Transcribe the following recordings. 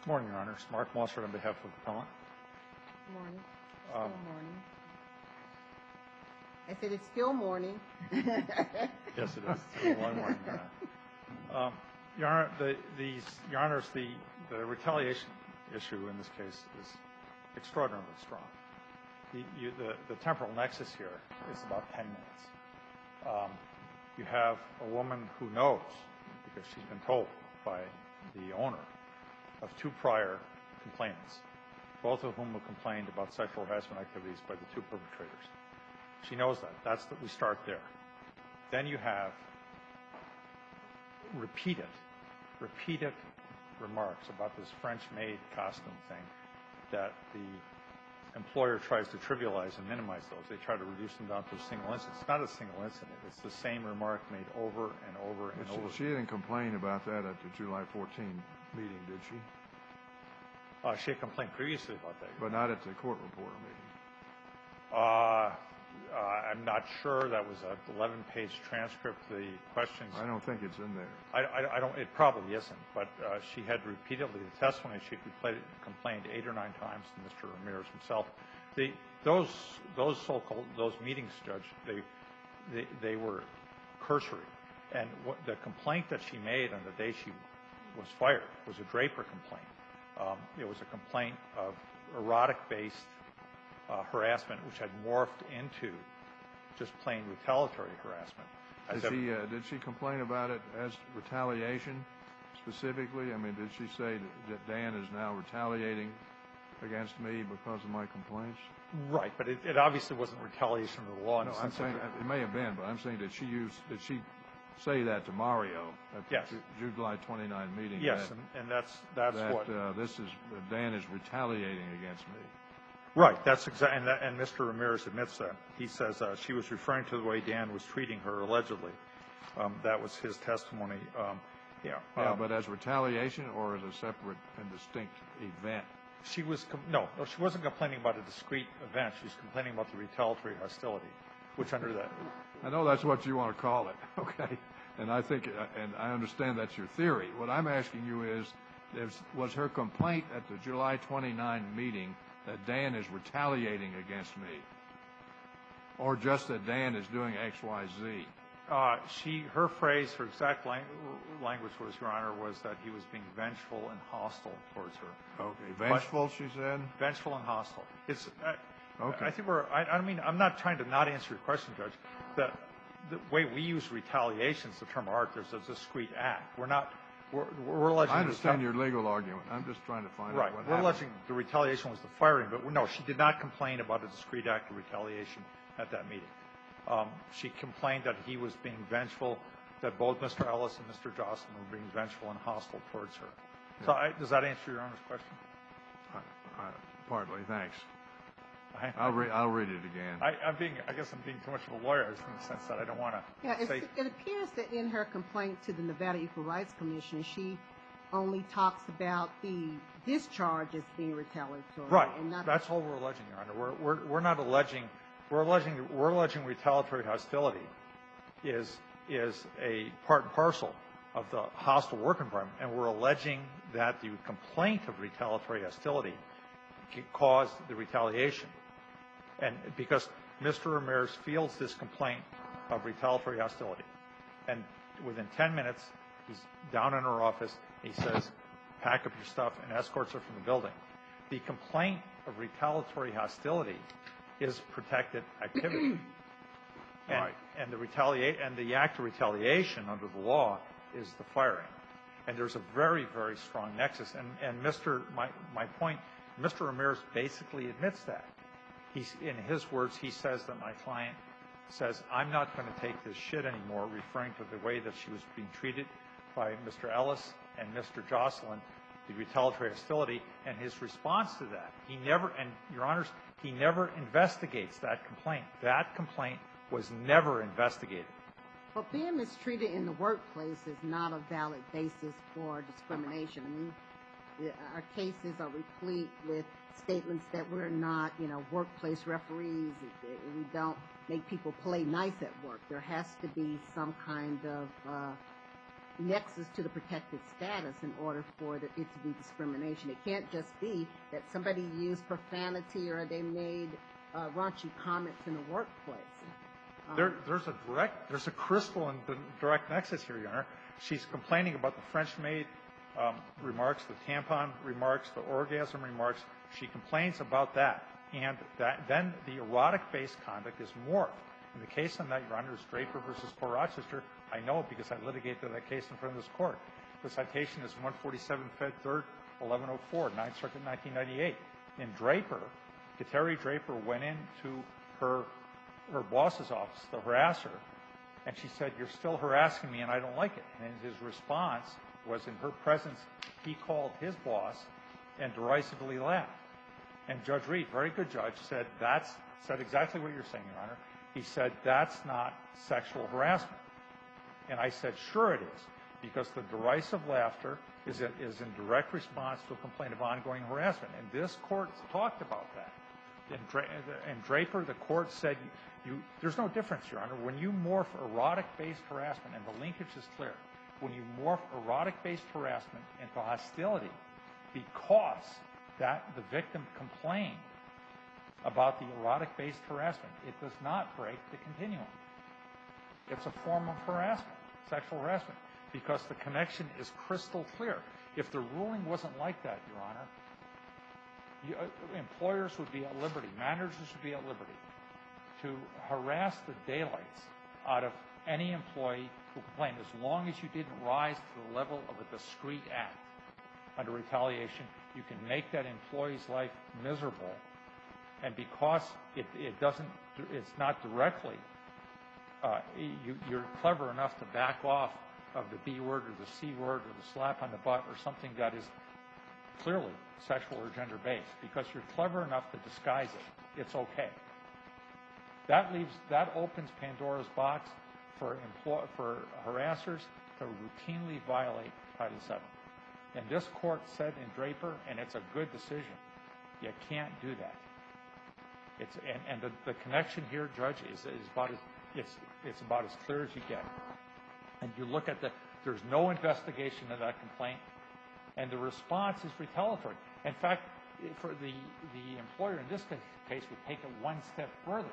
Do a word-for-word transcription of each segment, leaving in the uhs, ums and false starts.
Good morning, Your Honors. Mark Mossert on behalf of the appellant. Good morning. Um, Still morning. I said it's still morning. Yes, it is. It's a long morning. Uh, um, Your Honor, the, these, Your Honors, the, the retaliation issue in this case is extraordinarily strong. The, you, the, the temporal nexus here is about ten minutes. Um, you have a woman who knows, because she's been told by the owner, of two prior complainants, both of whom have complained about sexual harassment activities by the two perpetrators. She knows that. That's that we start there. Then you have repeated, repeated remarks about this French-made costume thing that the employer tries to trivialize and minimize those. They try to reduce them down to a single incident. It's not a single incident. It's the same remark made over and over and she, over. She didn't complain about that at the July fourteenth meeting, did she? Uh, she had complained previously about that. But not at the court reporter meeting. Uh, uh, I'm not sure. That was an eleven-page transcript. The questions. I don't think it's in there. I, I, I don't. It probably isn't. But uh, she had repeatedly the testimony. She had complained eight or nine times to Mister Ramirez himself. The those those so-called those meetings, Judge, they they they were cursory. And what the complaint that she made on the day she was fired was a Draper complaint. Um, it was a complaint of erotic-based uh, harassment, which had morphed into just plain retaliatory harassment. Did she, uh, did she complain about it as retaliation specifically? I mean, did she say that Dan is now retaliating against me because of my complaints? Right, but it, it obviously wasn't retaliation of the law. No, I'm saying it may have been, but I'm saying did she use did she say that to Mario at the yes. Ju July twenty-ninth meeting? Yes, that, and, and that's that's that, what uh, this is. Uh, Dan is retaliating against me. Right, that's exactly, and, that, and Mister Ramirez admits that. He says uh, she was referring to the way Dan was treating her allegedly. Um, that was his testimony. Um, yeah, yeah, um, but as retaliation or as a separate and distinct event. She was no, no, she wasn't complaining about a discrete event. She was complaining about the retaliatory hostility, which under that. I know that's what you want to call it, okay? And I think, and I understand that's your theory. What I'm asking you is, was her complaint at the July twenty-ninth meeting that Dan is retaliating against me, or just that Dan is doing X, Y, Z? Uh, she, her phrase, her exact lang language was, Your Honor, was that he was being vengeful and hostile towards her. Okay, vengeful, but, she said? Vengeful and hostile. It's, uh, okay. I think we're, I, I mean, I'm not trying to not answer your question, Judge. The, the way we use retaliation is the term art. There's a discrete act. We're not, we're, we're alleging. I understand your legal argument. I'm just trying to find right. out what We're happened. alleging the retaliation was the firing, but no, she did not complain about a discrete act of retaliation at that meeting. Um, she complained that he was being vengeful, that both Mister Ellis and Mister Jocelyn were being vengeful and hostile towards her. Yeah. So I, does that answer Your Honor's question? I, I, partly, thanks. I, I'll, re I'll read it again. I, I'm being, I guess I'm being too much of a lawyer in the sense that I don't want to yeah, say. It appears that in her complaint to the Nevada Equal Rights Commission, she only talks about the discharge as being retaliatory. Right. And not That's all we're alleging, Your Honor. We're, we're, we're not alleging. We're alleging we're alleging retaliatory hostility is is a part and parcel of the hostile work environment, and we're alleging that the complaint of retaliatory hostility caused the retaliation, and because Mister Ramirez fields this complaint of retaliatory hostility, and within ten minutes he's down in her office. He says, "Pack up your stuff," and escorts her from the building. The complaint of retaliatory hostility is protected activity. And, right. and the retaliate and the act of retaliation under the law is the firing. And there's a very, very strong nexus. And, and Mister My, my point, Mister Ramirez basically admits that. He's, in his words, he says that my client says, I'm not going to take this shit anymore, referring to the way that she was being treated by Mister Ellis and Mister Jocelyn, the retaliatory hostility, and his response to that. He never, and Your Honors, he never investigates that complaint. That complaint was never investigated. But being mistreated in the workplace is not a valid basis for discrimination. I mean, the, our cases are replete with statements that we're not, you know, workplace referees. We don't make people play nice at work. There has to be some kind of uh, nexus to the protected status in order for the, it to be discrimination. It can't just be that somebody used profanity or they made uh, raunchy comments in the workplace. Um, There, there's a direct, there's a crystal and direct nexus here, Your Honor. She's complaining about the French maid um, remarks, the tampon remarks, the orgasm remarks. She complains about that, and that then the erotic-based conduct is morphed. In the case on that, Your Honor, is Draper versus Port Rochester. I know it because I litigated that case in front of this court. The citation is one forty-seven Fed third, eleven oh four, Ninth Circuit, nineteen ninety-eight. In Draper, Kateri Draper went into her her boss's office to harass her, and she said, "You're still harassing me, and I don't like it." And his response was, in her presence, he called his boss and derisively laughed. And Judge Reed, very good judge, said that's said exactly what you're saying, Your Honor. He said that's not sexual harassment. And I said, sure it is, because the derisive laughter is in, is in direct response to a complaint of ongoing harassment. And this court talked about that. In, Dra in Draper, the court said, you, there's no difference, Your Honor. When you morph erotic-based harassment, and the linkage is clear, when you morph erotic-based harassment into hostility because that the victim complained about the erotic-based harassment, it does not break the continuum. It's a form of harassment, sexual harassment, because the connection is crystal clear. If the ruling wasn't like that, Your Honor, you, uh, employers would be at liberty, managers would be at liberty to harass the daylights out of any employee who complained, as long as you didn't rise to the level of a discrete act. Under retaliation, you can make that employee's life miserable, and because it, it doesn't, it's not directly, uh, you, you're clever enough to back off of the B word or the C word or the slap on the butt or something that is clearly sexual or gender-based, because you're clever enough to disguise it. It's okay. That leaves, that opens Pandora's box for employ, for harassers to routinely violate Title seven. And this court said in Draper, and it's a good decision, you can't do that. It's, and, and the, the connection here, Judge, is, is about as, it's, it's about as clear as you get. And you look at the, there's no investigation of that complaint, and the response is retaliatory. In fact, for the, the employer in this case would take it one step further.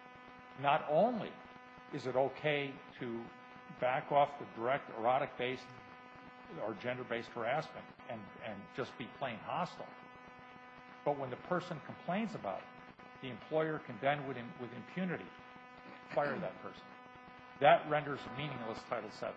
Not only is it okay to back off the direct erotic-based or gender-based harassment and, and just be plain hostile, but when the person complains about it, the employer can then, with, with impunity, fire that person. That renders meaningless Title seven.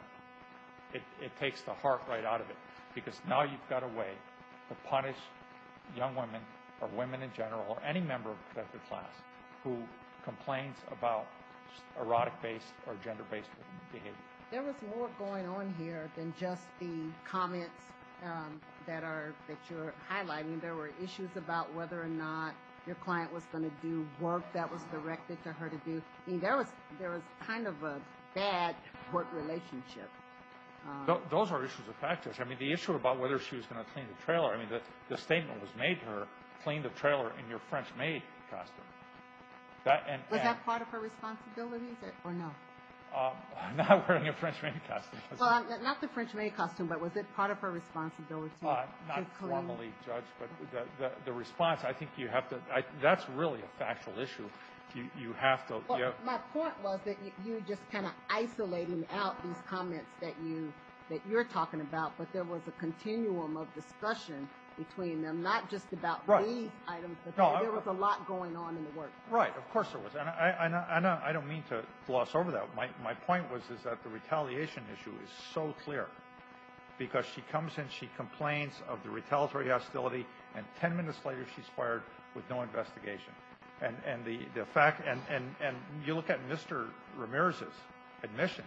It, it takes the heart right out of it, because now you've got a way to punish young women or women in general or any member of a protected class who complains about erotic-based or gender-based behavior. There was more going on here than just the comments um, that are that you're highlighting. There were issues about whether or not your client was going to do work that was directed to her to do. I mean, there was there was kind of a bad work relationship. Um, Th those are issues of fact, Judge. I mean, the issue about whether she was going to clean the trailer, I mean, the, the statement was made to her, clean the trailer in your French maid costume. That, and, was and, that part of her responsibilities, or, or no? Um, not wearing a French maid costume. Well, um, not the French maid costume, but was it part of her responsibility? Uh, not to clean? formally, Judge, but the, the, the response, I think you have to, I, that's really a factual issue. You, you have to. Well, you have, my point was that you, you just kind of isolating out these comments that you that you're talking about, but there was a continuum of discussion between them, not just about right. these items, but no, there, there I, was a lot going on in the work. Right, of course there was, and I, I, I, I, I don't mean to gloss over that. My, my point was is that the retaliation issue is so clear, because she comes in, she complains of the retaliatory hostility, and ten minutes later she's fired with no investigation. And, and the, the fact, and, and, and you look at Mister Ramirez's admissions,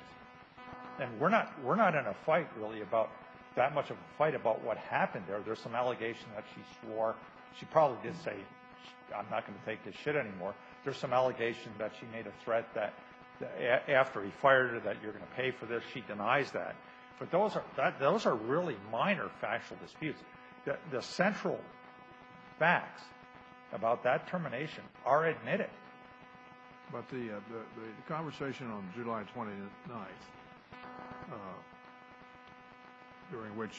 and we're not, we're not in a fight really about that much of a fight about what happened there. There's some allegation that she swore. She probably did say, I'm not going to take this shit anymore. There's some allegation that she made a threat that, that after he fired her that you're going to pay for this. She denies that. But those are, that, those are really minor factual disputes. The, the central facts about that termination are admitted. But the, uh, the, the conversation on July twenty-ninth, uh, during which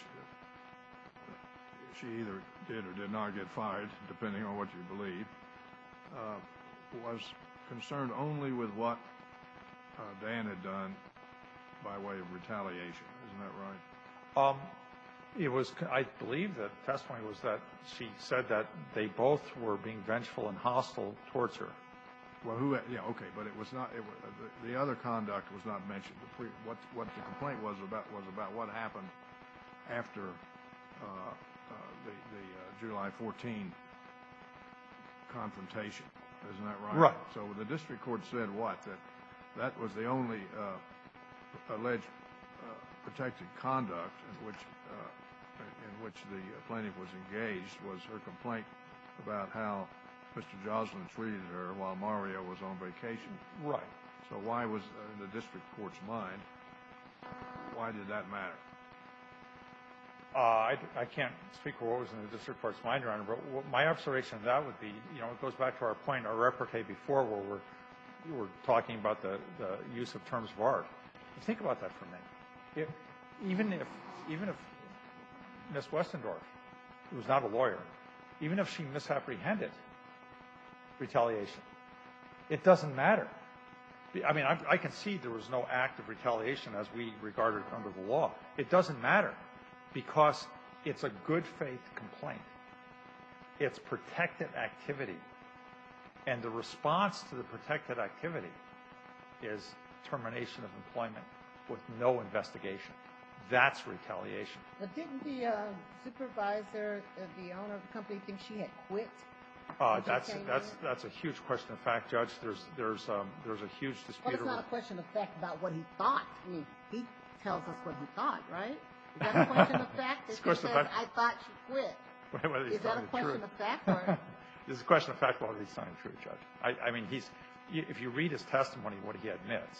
she either did or did not get fired, depending on what you believe, uh, was concerned only with what uh, Dan had done by way of retaliation. Isn't that right? Um, it was, I believe the testimony was that she said that they both were being vengeful and hostile towards her. Well, who? Yeah, okay, but it was not. It was, the, the other conduct was not mentioned. The pre, what what the complaint was about was about what happened after uh, uh, the the uh, July fourteenth confrontation. Isn't that right? Right. So the district court said what? That that was the only uh, alleged uh, protected conduct in which uh, in which the plaintiff was engaged was her complaint about how Mister Joslin treated her while Mario was on vacation. Right. So why was, uh, in the district court's mind, why did that matter? Uh, I, I can't speak for what was in the district court's mind, Your Honor, but what my observation of that would be, you know, it goes back to our point, our repartee before, where we're, we're talking about the, the use of terms of art. Think about that for a minute. If, even if, even if Miss Westendorf, who was not a lawyer, even if she misapprehended retaliation, it doesn't matter. I mean, I, I can see there was no act of retaliation as we regard it under the law. It doesn't matter because it's a good faith complaint. It's protected activity. And the response to the protected activity is termination of employment with no investigation. That's retaliation. But didn't the uh, supervisor, uh, the owner of the company, think she had quit? Uh, When she that's came that's in? that's a huge question of fact, Judge. There's there's um, there's a huge dispute. Well, it's over- not a question of fact about what he thought. I mean, he tells us what he thought, right? Is that a question of fact? It's a If he question says, of fact. I thought she quit. whether he's Is that a telling the question truth. of fact or? This is a question of fact whether he's telling the truth, Judge. I, I mean, he's if you read his testimony, what he admits,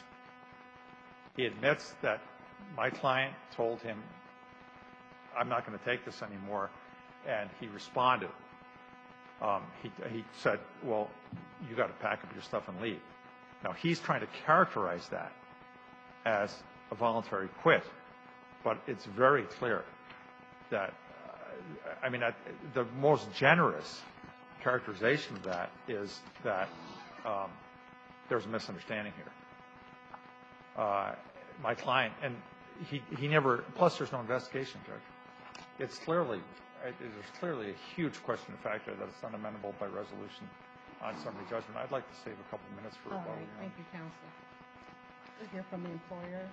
he admits that my client told him, I'm not going to take this anymore, and he responded. Um, he, he said, well, you got to pack up your stuff and leave. Now, he's trying to characterize that as a voluntary quit, but it's very clear that, uh, I mean, I, the most generous characterization of that is that um, there's a misunderstanding here. Uh, my client, and he, he never, plus there's no investigation, Judge. It's clearly, there's clearly a huge question of fact there that is unamendable by resolution on summary judgment. I'd like to save a couple minutes for All rebuttal. right, thank you, counsel. We'll hear from the employer.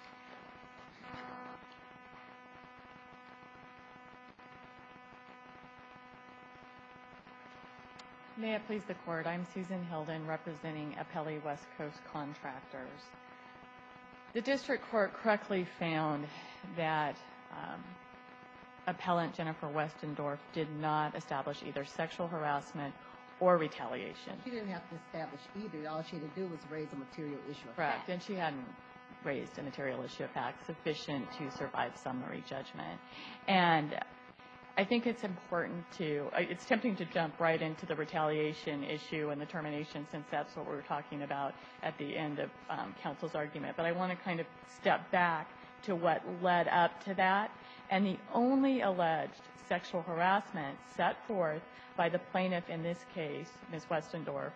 May it please the court, I'm Susan Hilden representing Appellee West Coast Contractors. The district court correctly found that um, appellant Jennifer Westendorf did not establish either sexual harassment or retaliation. She didn't have to establish either. All she had to do was raise a material issue of Correct, fact. and she hadn't raised a material issue of fact sufficient to survive summary judgment. And I think it's important to, it's tempting to jump right into the retaliation issue and the termination, since that's what we were talking about at the end of um, counsel's argument. But I want to kind of step back to what led up to that. And the only alleged sexual harassment set forth by the plaintiff in this case, Miz Westendorf,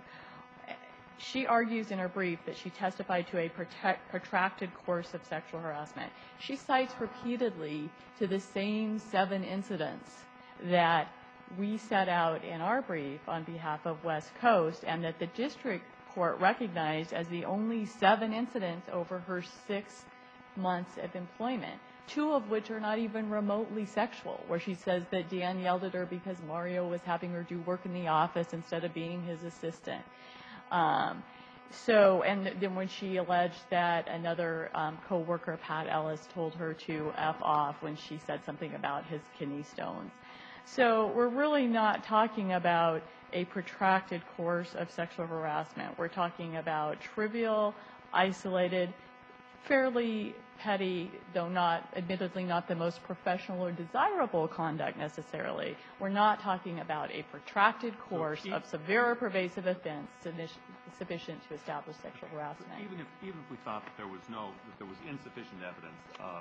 she argues in her brief that she testified to a protect, protracted course of sexual harassment. She cites repeatedly to the same seven incidents that we set out in our brief on behalf of West Coast, and that the district court recognized as the only seven incidents over her six months of employment, two of which are not even remotely sexual, where she says that Dan yelled at her because Mario was having her do work in the office instead of being his assistant. Um, so, and then when she alleged that another um, co-worker, Pat Ellis, told her to F off when she said something about his kidney stones. So we're really not talking about a protracted course of sexual harassment. We're talking about trivial, isolated, fairly petty, though not, admittedly not the most professional or desirable conduct necessarily. We're not talking about a protracted course So, of severe or pervasive offense sufficient to establish sexual harassment. Even if even if we thought that there was no that there was insufficient evidence of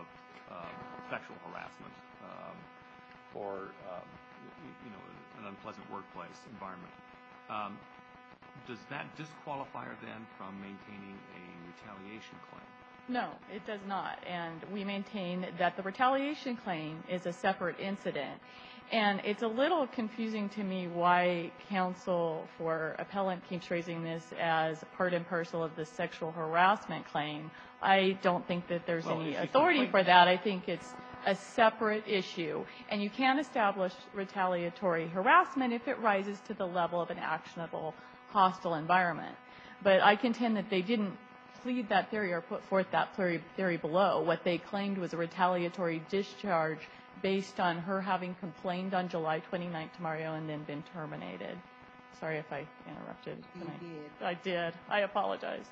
um, sexual harassment um, or um, y- you know, an unpleasant workplace environment. Um, does that disqualify her then from maintaining a retaliation claim? No, it does not. And we maintain that the retaliation claim is a separate incident. And it's a little confusing to me why counsel for appellant keeps raising this as part and parcel of the sexual harassment claim. I don't think that there's Well, any if she authority complained- for that. I think it's a separate issue. And you can establish retaliatory harassment if it rises to the level of an actionable hostile environment. But I contend that they didn't plead that theory or put forth that theory, theory below. What they claimed was a retaliatory discharge based on her having complained on July twenty-ninth to Mario and then been terminated. Sorry if I interrupted. You Can I, did. I did. I apologize.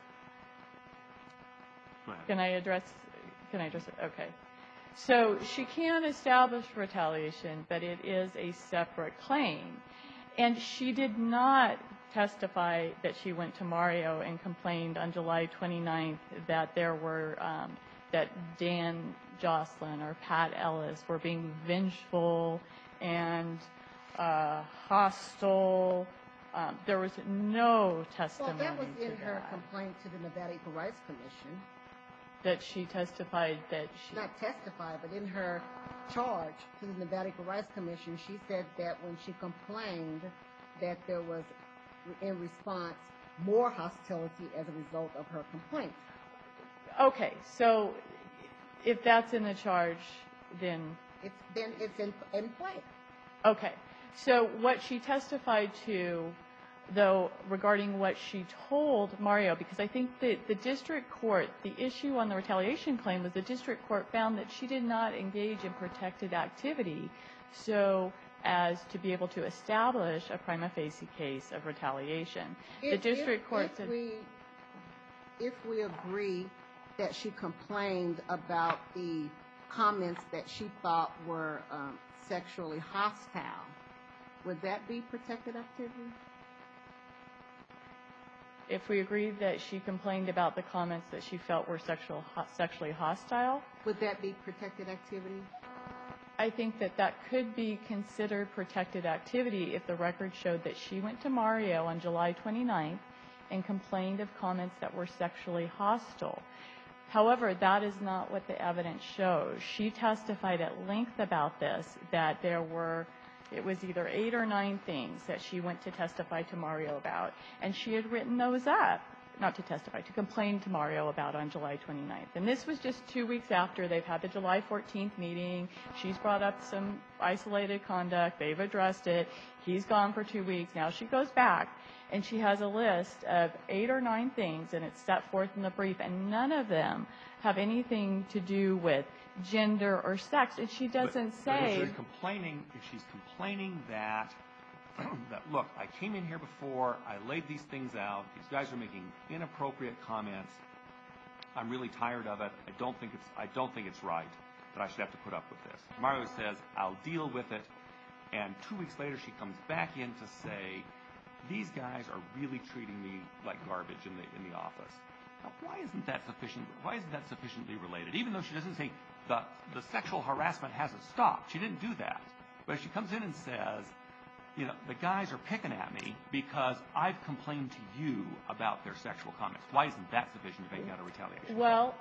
Go ahead. Can I address, can I address it? Okay. So she can establish retaliation, but it is a separate claim. And she did not testify that she went to Mario and complained on July twenty-ninth that there were, um, that Dan Jocelyn or Pat Ellis were being vengeful and uh, hostile. Um, there was no Well, testimony that was to in her that. complaint to the Nevada Equal Rights Commission. That she testified that she... Not testify, but in her charge to the Nevada Equal Rights Commission, she said that when she complained that there was, in response, more hostility as a result of her complaint. Okay, so if that's in the charge, then... It's then it's in in play. Okay. So what she testified to, though, regarding what she told Mario, because I think that the district court, the issue on the retaliation claim was the district court found that she did not engage in protected activity so as to be able to establish a prima facie case of retaliation. The If- district if- court if said... we, if we agree that she complained about the comments that she thought were um, sexually hostile, would that be protected activity? If we agreed that she complained about the comments that she felt were sexual, ho- sexually hostile, Would that be protected activity? I think that that could be considered protected activity if the record showed that she went to Mario on July twenty-ninth and complained of comments that were sexually hostile. However, that is not what the evidence shows. She testified at length about this, that there were, it was either eight or nine things that she went to testify to Mario about, and she had written those up, not to testify, to complain to Mario about on July twenty-ninth. And this was just two weeks after they've had the July fourteenth meeting. She's brought up some isolated conduct. They've addressed it. He's gone for two weeks. Now she goes back, and she has a list of eight or nine things, and it's set forth in the brief, and none of them have anything to do with gender or sex. And she doesn't But- but if say... she's complaining, if she's complaining that, that, look, I came in here before, I laid these things out, these guys are making inappropriate comments, I'm really tired of it, I don't think it's, I don't think it's right that I should have to put up with this. Mario says, I'll deal with it, and two weeks later she comes back in to say, these guys are really treating me like garbage in the in the office. Now, why isn't that sufficient? Why isn't that sufficiently related? Even though she doesn't say the the sexual harassment hasn't stopped, she didn't do that. But if she comes in and says, you know, the guys are picking at me because I've complained to you about their sexual comments. Why isn't that sufficient to make out a retaliation? Well,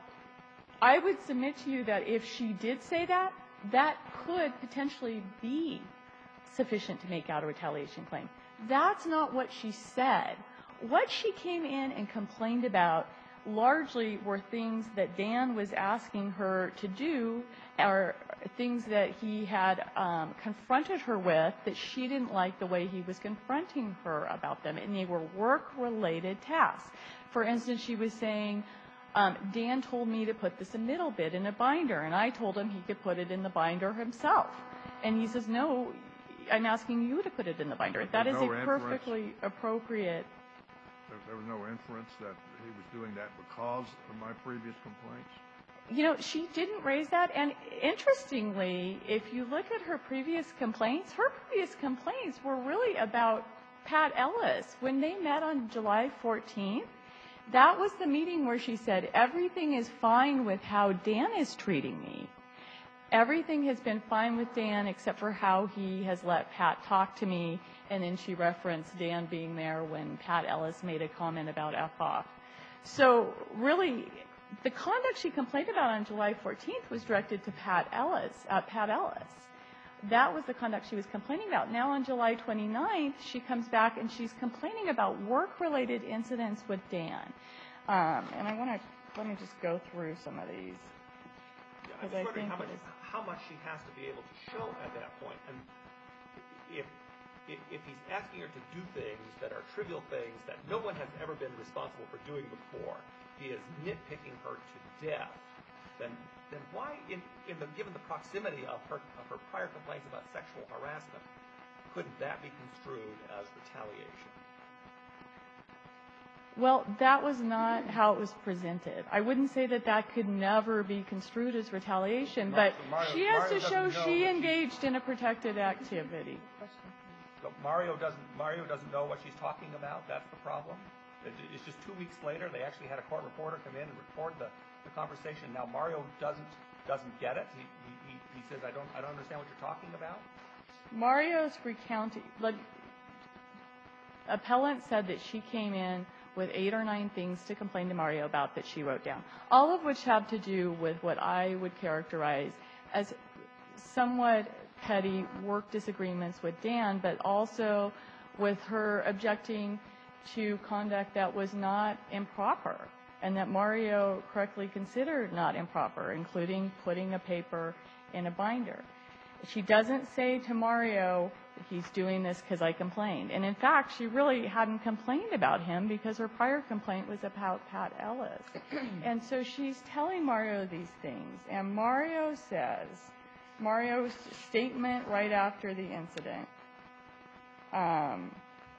I would submit to you that if she did say that, that could potentially be sufficient to make out a retaliation claim. That's not what she said. What she came in and complained about largely were things that Dan was asking her to do, or things that he had um, confronted her with that she didn't like the way he was confronting her about them, and they were work-related tasks. For instance, she was saying, um, Dan told me to put this a middle bit in a binder, and I told him he could put it in the binder himself. And he says, no, I'm asking you to put it in the binder. That is There's a no inference. perfectly appropriate. There, there was no inference that he was doing that because of my previous complaints? You know, she didn't raise that. And interestingly, if you look at her previous complaints, her previous complaints were really about Pat Ellis. When they met on July fourteenth, that was the meeting where she said, everything is fine with how Dan is treating me. Everything has been fine with Dan except for how he has let Pat talk to me, and then she referenced Dan being there when Pat Ellis made a comment about F off. So really, the conduct she complained about on July fourteenth was directed to Pat Ellis, uh, Pat Ellis. That was the conduct she was complaining about. Now on July twenty-ninth, she comes back and she's complaining about work-related incidents with Dan. Um, and I want to, let me just go through some of these. Yeah, I'm just wondering how much, how much she has to be able to show at that point. And if, if, if he's asking her to do things that are trivial things that no one has ever been responsible for doing before, he is nitpicking her to death, then then why, in, in the, given the proximity of her, of her prior complaints about sexual harassment, couldn't that be construed as retaliation? Well, that was not how it was presented. I wouldn't say that that could never be construed as retaliation, but Mario, she has Mario to show doesn't know she that engaged in a protected activity. So Mario doesn't, Mario doesn't know what she's talking about? That's the problem? It's just two weeks later, they actually had a court reporter come in and record the, the conversation. Now Mario doesn't doesn't get it. He, he, he says, I don't I don't understand what you're talking about. Mario's recounting, like, appellant said that she came in with eight or nine things to complain to Mario about that she wrote down, all of which have to do with what I would characterize as somewhat petty work disagreements with Dan, but also with her objecting to conduct that was not improper and that Mario correctly considered not improper, including putting a paper in a binder. She doesn't say to Mario, he's doing this because I complained. And in fact, she really hadn't complained about him because her prior complaint was about Pat Ellis. And so she's telling Mario these things. And Mario says, Mario's statement right after the incident, um,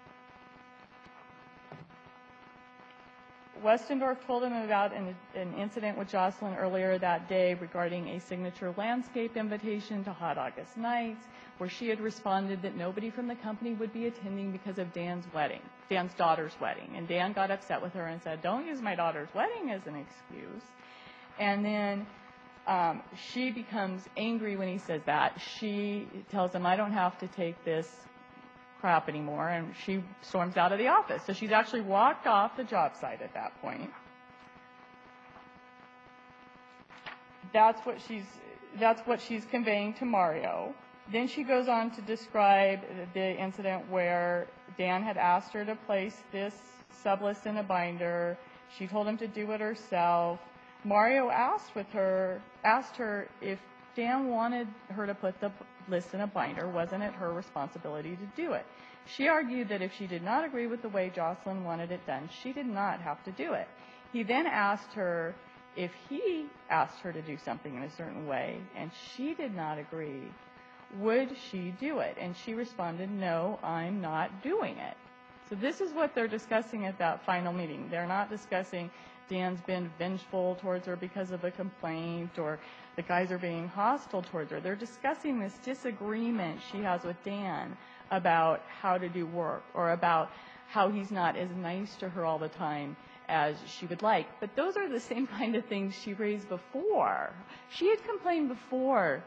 Westendorf told him about an, an incident with Jocelyn earlier that day regarding a signature landscape invitation to Hot August Nights, where she had responded that nobody from the company would be attending because of Dan's wedding, Dan's daughter's wedding. And Dan got upset with her and said, don't use my daughter's wedding as an excuse. And then um, she becomes angry when he says that. She tells him, I don't have to take this crap anymore, and she storms out of the office. So she's actually walked off the job site at that point. That's what she's that's what she's conveying to Mario. Then she goes on to describe the incident where Dan had asked her to place this sublist in a binder. She told him to do it herself. Mario asked with her asked her if Dan wanted her to put the list in a binder, wasn't it her responsibility to do it? She argued that if she did not agree with the way Jocelyn wanted it done, she did not have to do it. He then asked her if he asked her to do something in a certain way, and she did not agree, would she do it? And she responded, no, I'm not doing it. So this is what they're discussing at that final meeting. They're not discussing Dan's been vengeful towards her because of a complaint, or the guys are being hostile towards her. They're discussing this disagreement she has with Dan about how to do work, or about how he's not as nice to her all the time as she would like. But those are the same kind of things she raised before. She had complained before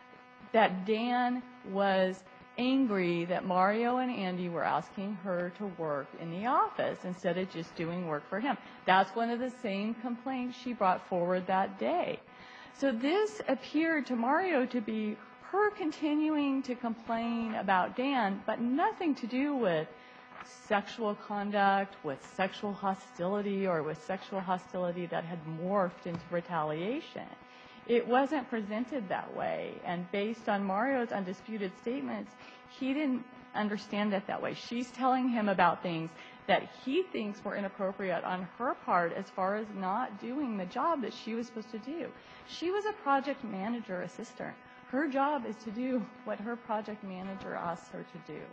that Dan was angry that Mario and Andy were asking her to work in the office instead of just doing work for him. That's one of the same complaints she brought forward that day. So this appeared to Mario to be her continuing to complain about Dan, but nothing to do with sexual conduct, with sexual hostility, or with sexual hostility that had morphed into retaliation. It wasn't presented that way, and based on Mario's undisputed statements, he didn't understand it that way. She's telling him about things that he thinks were inappropriate on her part as far as not doing the job that she was supposed to do. She was a project manager assistant. Her job is to do what her project manager asks her to do.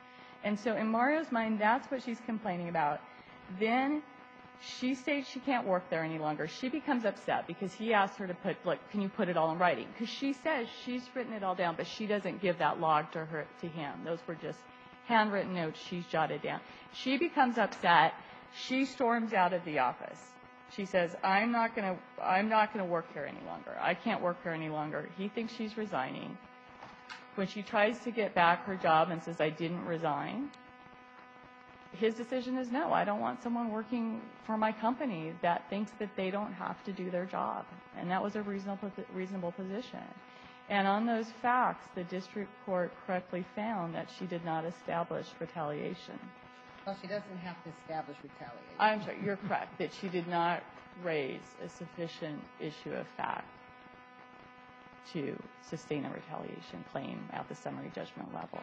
And so in Mario's mind, that's what she's complaining about. Then she states she can't work there any longer. She becomes upset because he asked her to put, like, can you put it all in writing? Because she says she's written it all down, but she doesn't give that log to her, to him. Those were just handwritten notes she's jotted down. She becomes upset. She storms out of the office. She says, I'm not going to, I'm not going to work here any longer. I can't work here any longer. He thinks she's resigning. When she tries to get back her job and says, I didn't resign, his decision is no, I don't want someone working for my company that thinks that they don't have to do their job. And that was a reasonable, reasonable position. And on those facts, the district court correctly found that she did not establish retaliation. Well, she doesn't have to establish retaliation. I'm sorry, you're correct, that she did not raise a sufficient issue of fact to sustain a retaliation claim at the summary judgment level.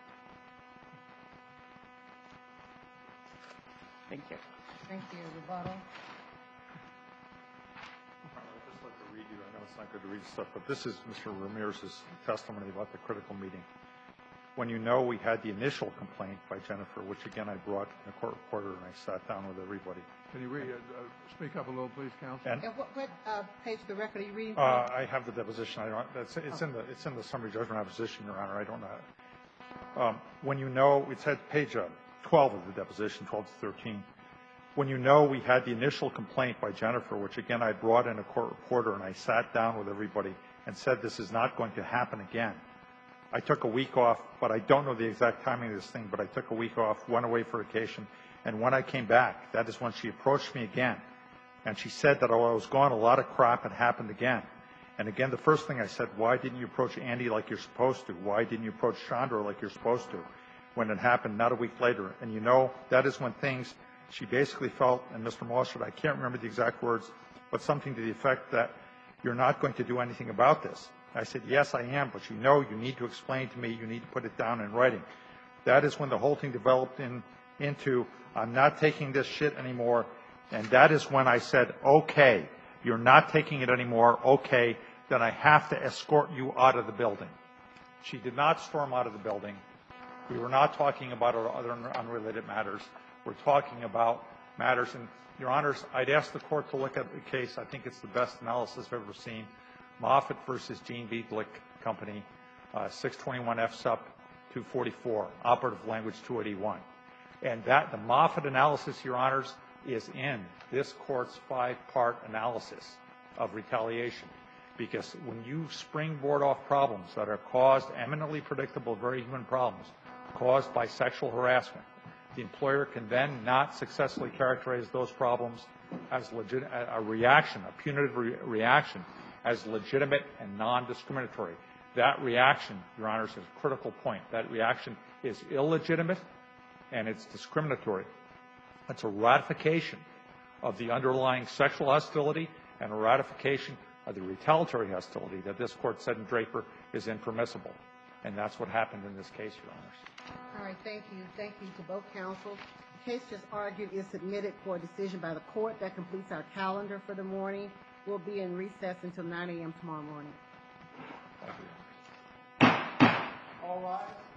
Thank you. Thank you. Rebuttal. I'd just like to read you, I know it's not good to read stuff, but this is Mister Ramirez's testimony about the critical meeting. When you know we had the initial complaint by Jennifer, which again I brought in a court reporter and I sat down with everybody. Can you read, uh, speak up a little, please, counsel? And And what, what uh, page of the record are you reading from? uh, I have the deposition. I don't. That's, it's in the it's in the summary judgment opposition, Your Honor. I don't know. Um, when you know, it's at page uh, twelve of the deposition, twelve to thirteen. When you know we had the initial complaint by Jennifer, which again I brought in a court reporter and I sat down with everybody and said this is not going to happen again. I took a week off, but I don't know the exact timing of this thing, but I took a week off, went away for vacation, and when I came back, that is when she approached me again. And she said that while I was gone, a lot of crap had happened again. And again, the first thing I said, why didn't you approach Andy like you're supposed to? Why didn't you approach Chandra like you're supposed to? When it happened, not a week later. And you know, that is when things, she basically felt, and Mister Mossad, I can't remember the exact words, but something to the effect that you're not going to do anything about this. I said, yes, I am, but you know, you need to explain to me, you need to put it down in writing. That is when the whole thing developed in, into, I'm not taking this shit anymore, and that is when I said, okay, you're not taking it anymore, okay, then I have to escort you out of the building. She did not storm out of the building. We were not talking about other unrelated matters. We're talking about matters, and Your Honors, I'd ask the court to look at the case. I think it's the best analysis I've ever seen. Moffitt versus Gene B. Glick Company, uh, six twenty-one F Sup two forty-four, operative language two eighty-one. And that, the Moffitt analysis, Your Honors, is in this court's five-part analysis of retaliation. Because when you springboard off problems that are caused, eminently predictable, very human problems, caused by sexual harassment, the employer can then not successfully characterize those problems as legit, a reaction, a punitive re reaction, as legitimate and non-discriminatory. That reaction, Your Honors, is a critical point. That reaction is illegitimate and it's discriminatory. It's a ratification of the underlying sexual hostility and a ratification of the retaliatory hostility that this court said in Draper is impermissible. And that's what happened in this case, Your Honors. All right, thank you. Thank you to both counsel. The case just argued is submitted for a decision by the court. That completes our calendar for the morning. We'll be in recess until nine A M tomorrow morning. Thank you. All rise.